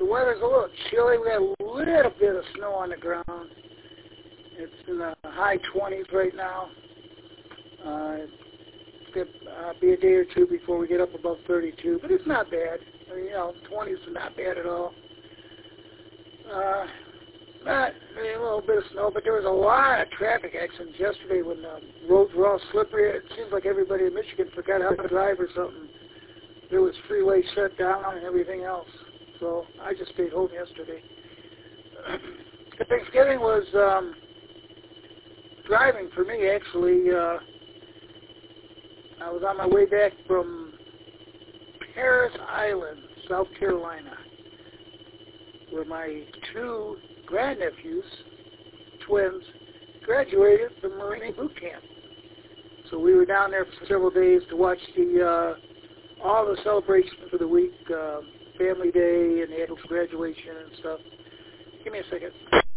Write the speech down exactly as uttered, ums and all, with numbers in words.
weather's a little chilly. We got a little bit of snow on the ground. It's in the high twenties right now. Uh, it's going to uh, be a day or two before we get up above thirty-two, but it's not bad. I mean, you know, twenties is not bad at all. Uh, not I mean, a little bit of snow, but there was a lot of traffic accidents yesterday when the roads were all slippery. It seems like everybody in Michigan forgot how to drive or something. There was freeway shut down and everything else. So I just stayed home yesterday. Thanksgiving was um, driving for me, actually. Uh, I was on my way back from Parris Island, South Carolina, where my two grandnephews, twins, graduated from Marine Boot Camp. So we were down there for several days to watch the uh, all the celebrations for the week, uh, Family Day and the adult graduation and stuff. Give me a second.